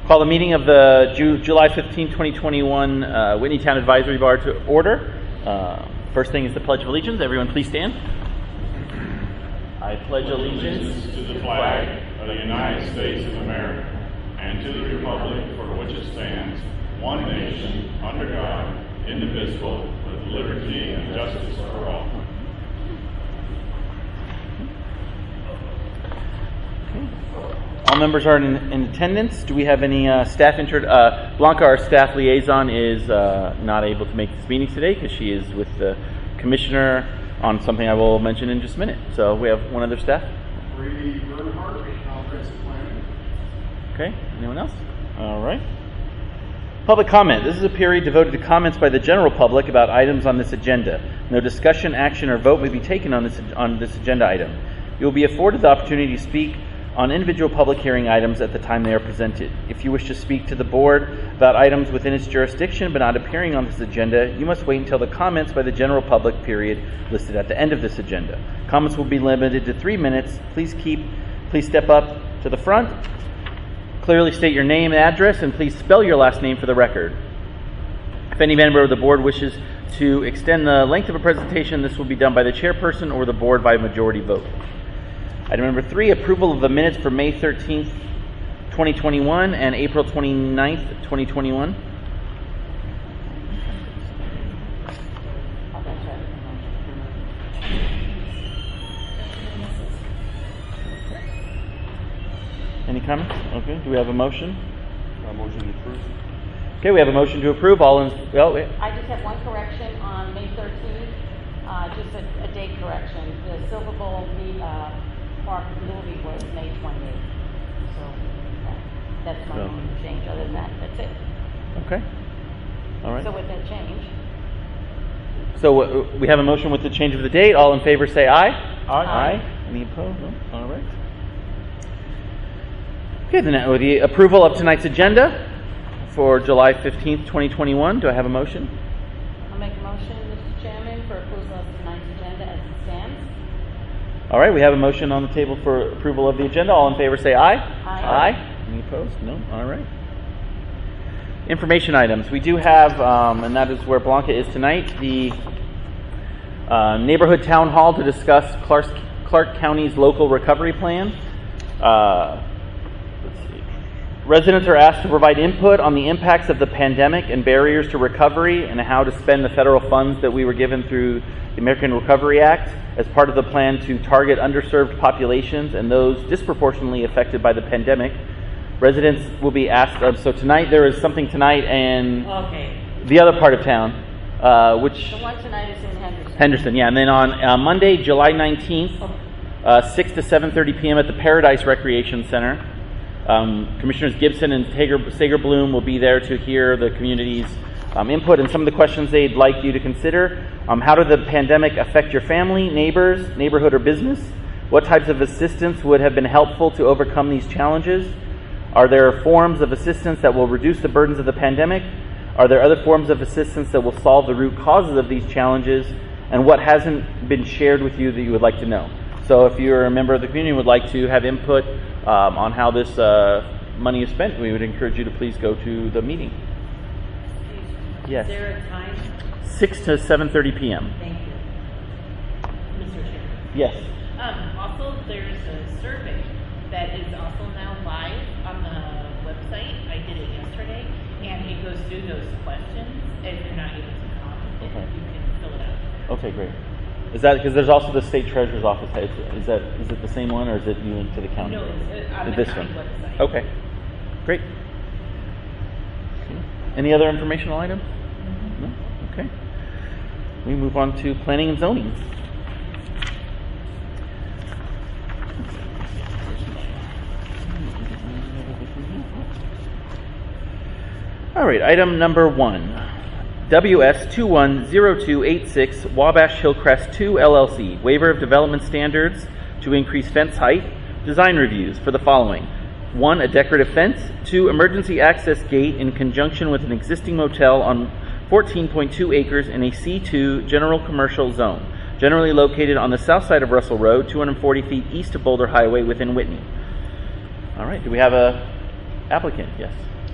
Call the meeting of the July 15, 2021 Whitneytown Advisory Board to order. First thing is the Pledge of Allegiance. Everyone please stand. I pledge allegiance to the flag of the United States of America and to the republic for which it stands, one nation, under God, indivisible, with liberty and justice for all. All members are in attendance. Do we have any staff Blanca, our staff liaison, is not able to make this meeting today because she is with the commissioner on something I will mention in just a minute. So we have one other staff. Brady Bernhardt, Comprehensive Planning. Okay. Anyone else? All right. Public comment. This is a period devoted to comments by the general public about items on this agenda. No discussion, action, or vote may be taken on this agenda item. You will be afforded the opportunity to speak on individual public hearing items at the time they are presented. If you wish to speak to the board about items within its jurisdiction but not appearing on this agenda, you must wait until the comments by the general public period listed at the end of this agenda. Comments will be limited to 3 minutes. Please step up to the front. Clearly state your name and address, and please spell your last name for the record. If any member of the board wishes to extend the length of a presentation, this will be done by the chairperson or the board by majority vote. Item number 3, approval of the minutes for May 13th, 2021 and April 29th, 2021. Any comments? Okay. Do we have a motion? A motion to approve. Okay, we have a motion to approve. I just have one correction on May 13th, just a date correction. The Silver Bowl Park movie was May 28th. So that's my only change. Other than that, that's it. Okay. All right. So with that change. So we have a motion with the change of the date. All in favor say aye. Aye. Any opposed? No? All right. Okay, then with the approval of tonight's agenda for July 15th, 2021, do I have a motion? I'll make a motion, Mr. Chairman, for approval of tonight's agenda as it stands. All right, we have a motion on the table for approval of the agenda. All in favor say aye. Aye. Any opposed? No? All right. Information items. We do have, and that is where Blanca is tonight, the neighborhood town hall to discuss Clark County's local recovery plan. Residents are asked to provide input on the impacts of the pandemic and barriers to recovery and how to spend the federal funds that we were given through the American Recovery Act as part of the plan to target underserved populations and those disproportionately affected by the pandemic. Residents will be asked, so tonight there is something tonight in the other part of town, which... The one tonight is in Henderson. Henderson, yeah. And then on Monday, July 19th, 6 to 7:30 p.m. at the Paradise Recreation Center. Commissioners Gibson and Sager-Bloom will be there to hear the community's input and some of the questions they'd like you to consider. How did the pandemic affect your family, neighbors, neighborhood, or business? What types of assistance would have been helpful to overcome these challenges? Are there forms of assistance that will reduce the burdens of the pandemic? Are there other forms of assistance that will solve the root causes of these challenges? And what hasn't been shared with you that you would like to know? So if you're a member of the community and would like to have input on how this money is spent, we would encourage you to please go to the meeting. Yes. Is there a time? 6 to 7:30 p.m. Thank you. Mr. Chairman. Yes. Also, there's a survey that is also now live on the website. I did it yesterday, and it goes through those questions. If you're not able to come, you can fill it out. Okay, great. Is that because there's also the state treasurer's office? Is it the same one, or is it new to the county? No, it's on the this county one. website. Okay, great. Any other informational items? No? Okay. We move on to planning and zoning. All right, item number 1. WS 210286 Wabash Hillcrest 2 LLC, waiver of development standards to increase fence height, design reviews for the following. 1, a decorative fence. 2, emergency access gate in conjunction with an existing motel on 14.2 acres in a C2 general commercial zone, generally located on the south side of Russell Road, 240 feet east of Boulder Highway within Whitney. All right, do we have a applicant? Yes.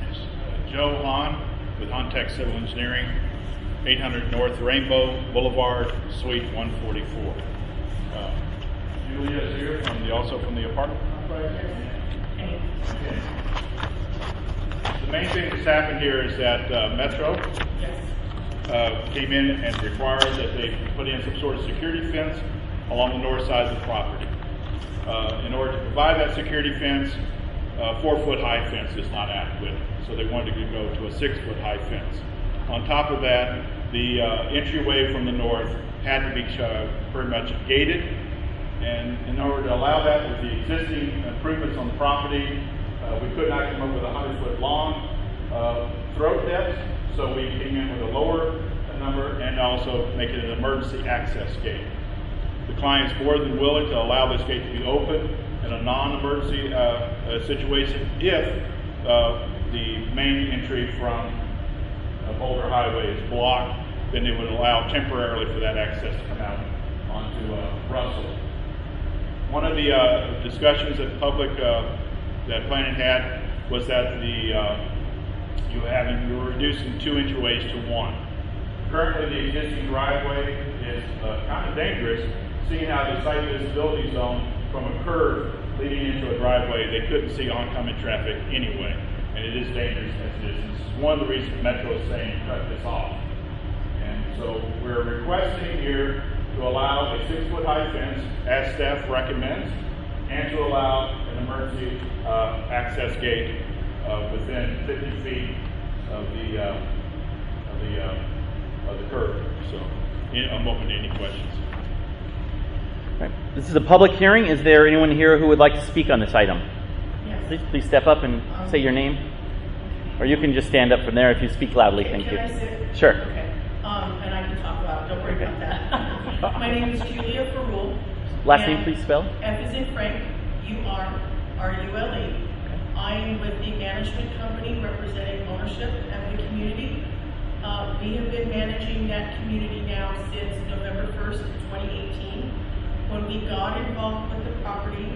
Joe Hahn with Hontech Civil Engineering, 800 North Rainbow Boulevard, Suite 144. Julia is here also from the apartment complex. Okay. The main thing that's happened here is that Metro came in and required that they put in some sort of security fence along the north side of the property. In order to provide that security fence, a 4-foot high fence is not adequate, so they wanted to go to a 6-foot high fence. On top of that, the entryway from the north had to be pretty much gated, and in order to allow that with the existing improvements on the property, we could not come up with a 100-foot long throat depth, so we came in with a lower number and also make it an emergency access gate. The client's more than willing to allow this gate to be open in a non-emergency situation if the main entry from Boulder Highway is blocked, then it would allow temporarily for that access to come out onto Russell. One of the discussions that the public that planning had was that you were reducing 2 entryways to 1. Currently, the existing driveway is kind of dangerous, seeing how the site visibility zone from a curve leading into a driveway, they couldn't see oncoming traffic anyway, and it is dangerous as it is. This is one of the reasons Metro is saying cut this off. And so we're requesting here to allow a 6-foot high fence, as staff recommends, and to allow an emergency access gate within 50 feet of the curb. So I'm open to any questions. Right. This is a public hearing. Is there anyone here who would like to speak on this item? Yes. Please step up and say your name. Or you can just stand up from there if you speak loudly. Thank you. Can I sit? Sure. Okay. And I can talk loud. Don't worry about that. My name is Julia Farul. Last name, please spell. F as in Frank, U-R-R-U-L-E. I am with the management company representing ownership of the community. We have been managing that community now since November 1st, 2018. When we got involved with the property,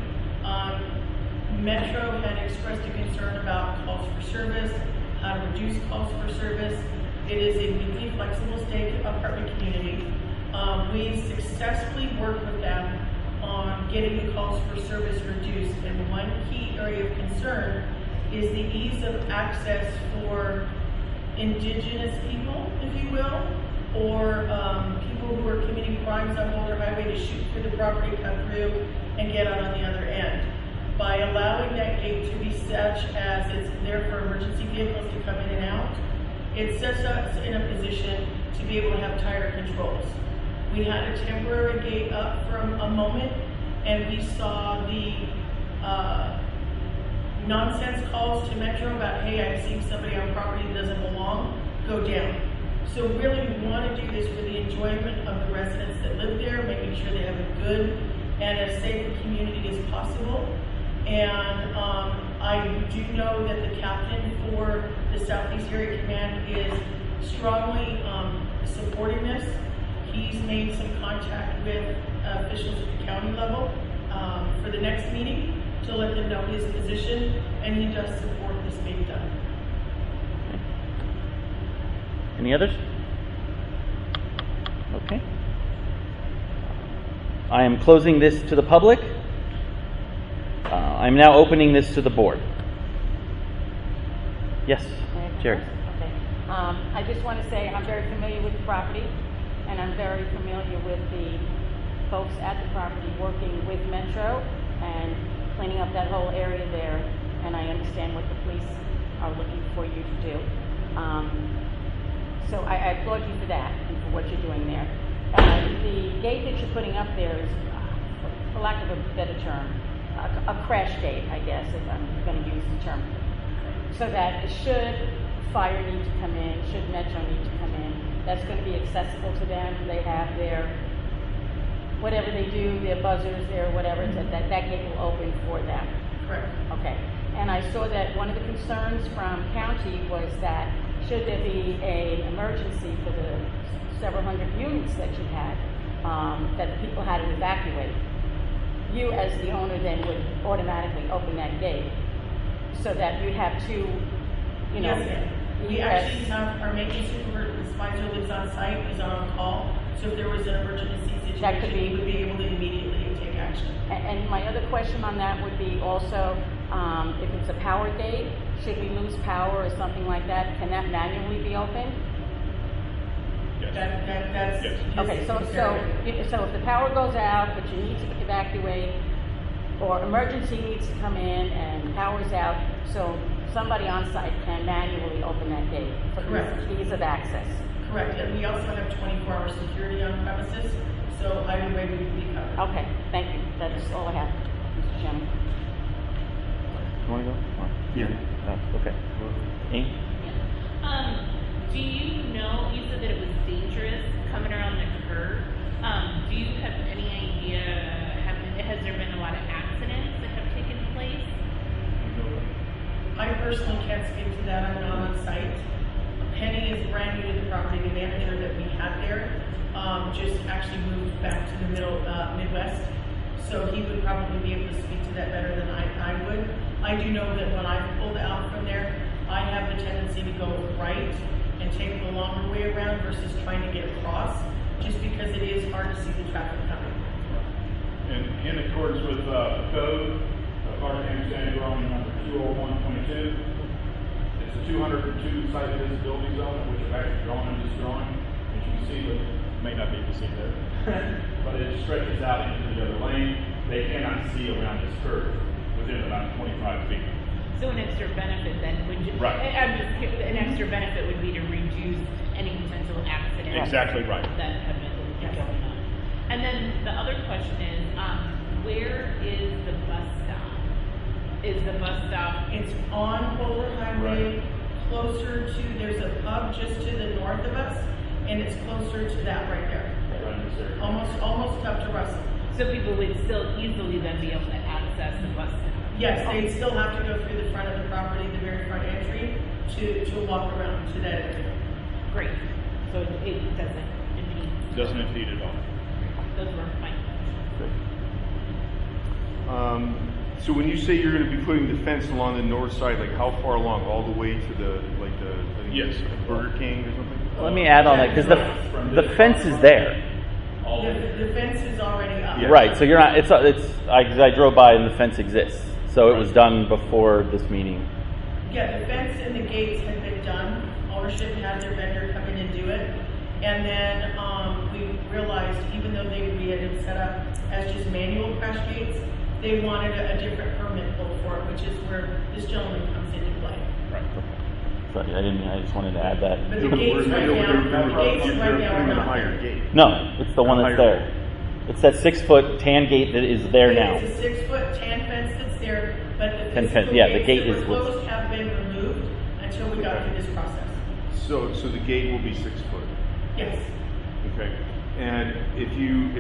Metro had expressed a concern about calls for service, how to reduce calls for service. It is a weekly flexible stay apartment community. We've successfully worked with them on getting the calls for service reduced, and one key area of concern is the ease of access for indigenous people, if you will, or people who are committing crimes on Boulder Highway to shoot through the property, come through, and get out on the other end. By allowing that gate to be such as it's there for emergency vehicles to come in and out, it sets us in a position to be able to have tighter controls. We had a temporary gate up for a moment, and we saw the nonsense calls to Metro about, hey, I'm seeing somebody on property that doesn't belong, go down. So really we want to do this for the enjoyment of the residents that live there, making sure they have a good and as safe a community as possible. And I do know that the captain for the Southeast Area Command is strongly supporting this. He's made some contact with officials at the county level for the next meeting to let them know his position, and he does support this being done. Any others? Okay. I am closing this to the public. I'm now opening this to the board. Yes, Jerry. Okay. I just want to say I'm very familiar with the property, and I'm very familiar with the folks at the property working with Metro and cleaning up that whole area there, and I understand what the police are looking for you to do. So I applaud you for that and for what you're doing there. The gate that you're putting up there is, for lack of a better term, a crash gate, I guess, if I'm going to use the term. So that should fire need to come in, should Metro need to come in, that's going to be accessible to them. They have their, whatever they do, their buzzers, their whatever, that gate will open for them. Correct. Okay. And I saw that one of the concerns from county was that should there be an emergency for the several hundred units that you had, that the people had to evacuate, you as the owner then would automatically open that gate so that you'd have two, you know. Yes, We actually have our maintenance supervisor, Spicer lives on site, he's on call, so if there was an emergency That could situation, he be- would be able to immediately take action. And my other question on that would be also, if it's a power gate, should we lose power or something like that, can that manually be opened? Yes. That's. Yes. his Okay, so prerogative. if the power goes out, but you need to evacuate, or emergency needs to come in and power's out, so somebody on site can manually open that gate for Correct. ease of access. Correct, and we also have 24-hour security on premises, so either way we would be covered. Okay, thank you, that's all I have, Mr. Chairman. You want to go? Or- Oh, okay. Amy? Do you know, you said that it was dangerous coming around the curve. Do you have any idea, has there been a lot of accidents that have taken place? I personally can't speak to that, I'm not on site. Penny is brand new to the property, the manager that we had there, just actually moved back to the Midwest. So he would probably be able to speak to that better than I would. I do know that when I pulled out from there, I have the tendency to go right and take the longer way around versus trying to get across, just because it is hard to see the traffic coming. And in accordance with the code, Cartagena Standing Drawing number 20122, it's a 202 site visibility zone, which I've actually drawn in this drawing. As you can see, but may not be able to see there, but it stretches out into the other lane. They cannot see around this curve within about 25 feet. So an extra benefit then would just, Right. an extra benefit would be to reduce any potential accidents. Exactly right. That have been going on. And then the other question is, where is the bus stop? Is the bus stop? It's on Boulder Highway, closer to, there's a pub just to the north of us, and it's closer to that right there. Right in this area. Almost up to Russell. So people would still easily then be able to access the bus stop? Yes, they'd still have to go through the front of the property, the very front entry, to walk around to that area. Great. So it doesn't impede. Doesn't impede at all. Those were my questions. So when you say you're going to be putting the fence along the north side, like how far along? All the way to the I think Yes. Burger King or something? Let me add on that, because the fence is there. All of it. The fence is already up. Yeah. Right, so you're not, I drove by and the fence exists. So it was done before this meeting. Yeah, the fence and the gates had been done. Ownership had their vendor come in and do it. And then we realized, even though we had it set up as just manual crash gates, they wanted a different permit pulled for it, which is where this gentleman comes into play. Right. Sorry, I just wanted to add that. But the gates right now, are a not. higher gate. No, it's the one that's there. It's that 6-foot tan gate that is there now. It's a 6-foot tan fence that's there, but the Tan fence, physical yeah, the gates gate that is were what's- closed have been removed until we got through this process. So the gate will be 6 foot. Yes. Okay. And if you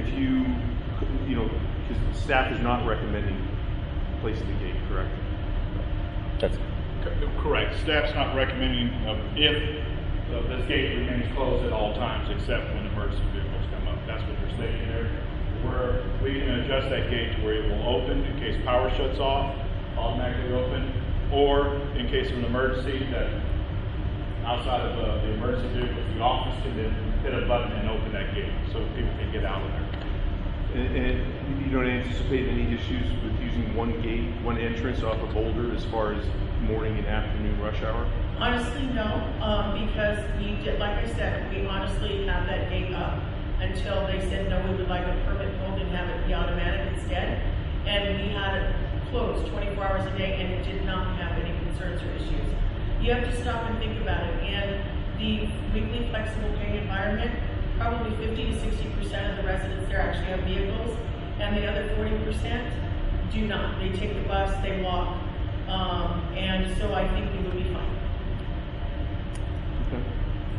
because staff is not recommending placing the gate, correct? That's Correct. Staff's not recommending if this gate remains closed at all times except when emergency vehicles come up. That's what they're stating there. Where we can adjust that gate to where it will open in case power shuts off, automatically open, or in case of an emergency that outside of the emergency vehicles, the office can then hit a button and open that gate so people can get out of there. And you don't anticipate any issues with using one gate, one entrance off of Boulder as far as morning and afternoon rush hour? Honestly, no, because we did, like I said, we honestly have that gate up until they said, no, we would like a permit pulled and have it be automatic instead. And we had it closed 24 hours a day and it did not have any concerns or issues. You have to stop and think about it. In the weekly flexible pay environment, probably 50 to 60% of the residents there actually have vehicles, and the other 40% do not. They take the bus, they walk, and so I think we would be fine. Okay.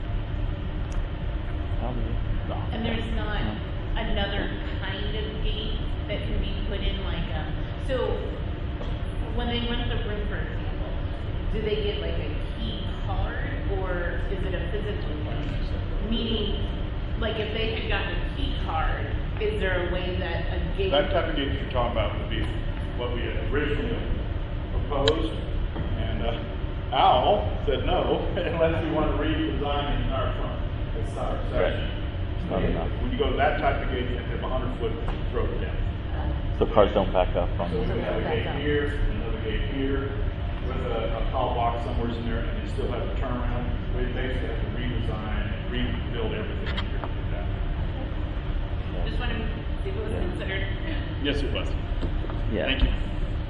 And there's not another kind of gate that can be put in so when they rent the room, for example, do they get like a key card or is it a physical one? Meaning, like if they had gotten a key card, is there a way that a gate... That type of gate you're talking about would be what we had originally proposed, and Al said no, unless we want to redesign the entire front. It's our section. Not enough. When you go to that type of gate, you have to have 100-foot road depth. So cars don't back up. So we have a gate here, another gate here, with a call box somewhere in there, and you still have to turn around. We basically have to redesign and rebuild everything in here to do that. Just want to see if it was considered. Yes, it was. Yeah. Thank you.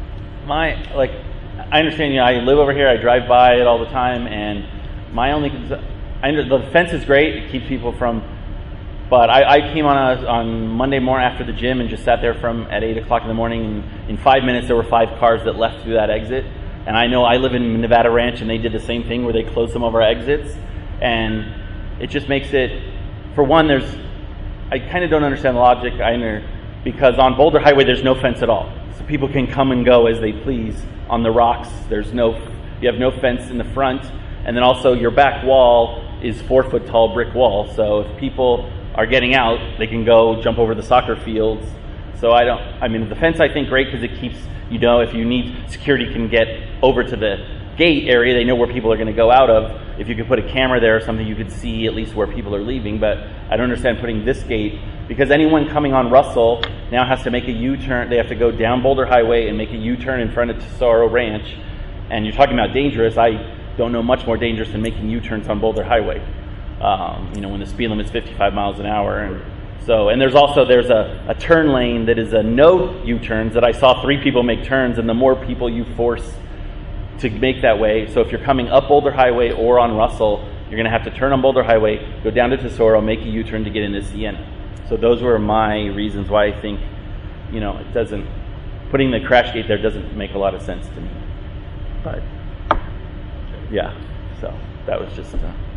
I understand, I live over here, I drive by it all the time, and my only concern, the fence is great, it keeps people from, but I came on Monday morning after the gym and just sat there at 8 o'clock in the morning, and in 5 minutes there were 5 cars that left through that exit, and I know I live in Nevada Ranch and they did the same thing where they closed some of our exits, and it just makes it, for one, I kind of don't understand the logic because on Boulder Highway there's no fence at all. So people can come and go as they please on the rocks. You have no fence in the front, and then also your back wall is 4-foot tall brick wall. So if people are getting out, they can go jump over the soccer fields. So the fence I think great because it keeps, if you need security can get over to the gate area, they know where people are going to go out of. If you could put a camera there or something, you could see at least where people are leaving. But I don't understand putting this gate, because anyone coming on Russell now has to make a U-turn. They have to go down Boulder Highway and make a U-turn in front of Tesoro Ranch. And you're talking about dangerous. I don't know much more dangerous than making U-turns on Boulder Highway. When the speed limit is 55 miles an hour. And there's a turn lane that is a no U-turns that I saw 3 people make turns, and the more people you force to make that way. So if you're coming up Boulder Highway or on Russell, you're going to have to turn on Boulder Highway, go down to Tesoro, make a U-turn to get into Sienna. So those were my reasons why I think, it doesn't, putting the crash gate there doesn't make a lot of sense to me. But, yeah, so that was just,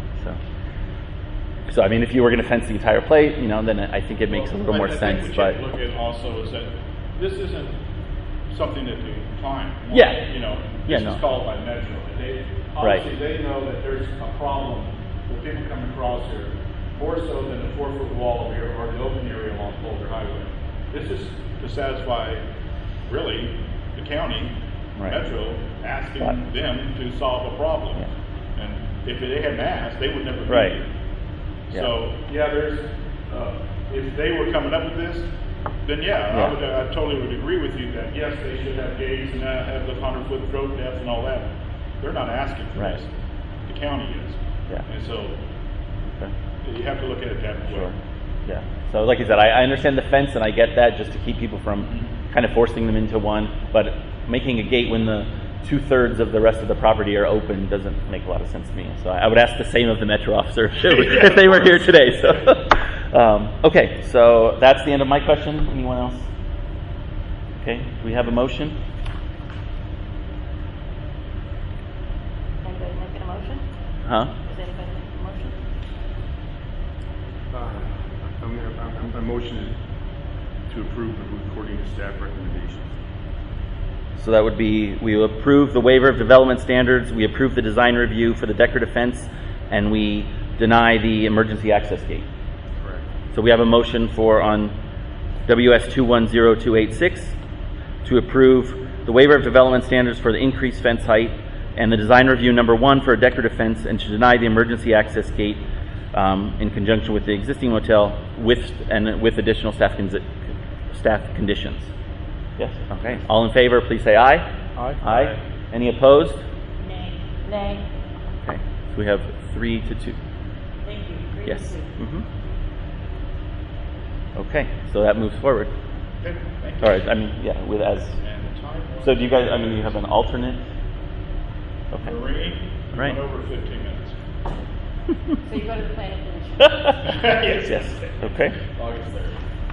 So if you were going to fence the entire place, then I think it makes a little more sense. But look at also is that this isn't something that the client wants. This is called by Metro. Obviously they know that there's a problem with people coming across here, more so than the 4-foot wall over here or the open area along Boulder Highway. This is to satisfy, really, the county, Metro, asking them to solve a problem. Yeah. And if they hadn't asked, they would never be here. Yeah. So, there's, if they were coming up with this, then I totally would agree with you that yes, they should have gates and have the 100-foot road depth and all that. They're not asking for this. The county is. Yeah. And so you have to look at it that way. Sure. Yeah. So like I said, I understand the fence and I get that just to keep people from kind of forcing them into one, but making a gate when the 2/3 of the rest of the property are open doesn't make a lot of sense to me. So I would ask the same of the Metro officer if they were here today. So, okay, so that's the end of my question. Anyone else? Okay, do we have a motion? Anybody making a motion? Huh? Is anybody making a motion? My motion is to approve according to staff recommendations. So that would be, we approve the waiver of development standards, we approve the design review for the decorative fence, and we deny the emergency access gate. Correct. So we have a motion on WS 210286 to approve the waiver of development standards for the increased fence height and the design review number 1 for a decorative fence, and to deny the emergency access gate in conjunction with the existing motel with additional staff conditions. Yes. Okay. All in favor, please say aye. Aye. Aye. Any opposed? Nay. Nay. Okay. So we have 3-2. Thank you. Great Yes. to see. Okay. So that moves forward. Okay, thank you. All right. With as. And the time was- So do you guys? You have an alternate. Okay. Marie, Right. went over 15 minutes. So you go to the planning commission. Yes. Okay. August 3rd.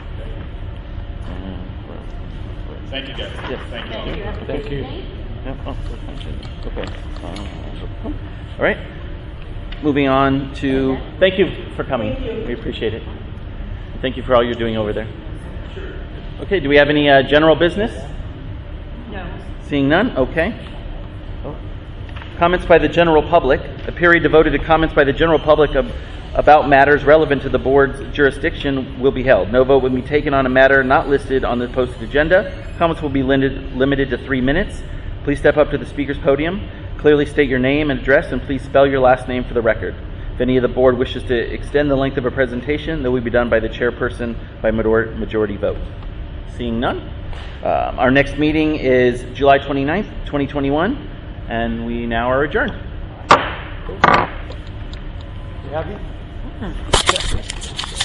Thank you, guys. Yes. Thank you. Thank you. Have a Thank good you. evening. Okay. All right. Moving on to. Thank you for coming. We appreciate it. Thank you for all you're doing over there. Okay. Do we have any general business? No. Seeing none. Okay. Comments by the general public. A period devoted to comments by the general public about matters relevant to the board's jurisdiction will be held. No vote will be taken on a matter not listed on the posted agenda. Comments will be limited to 3 minutes. Please step up to the speaker's podium. Clearly state your name and address, and please spell your last name for the record. If any of the board wishes to extend the length of a presentation, that will be done by the chairperson by majority vote. Seeing none. Our next meeting is July 29th, 2021, and we now are adjourned. You happy?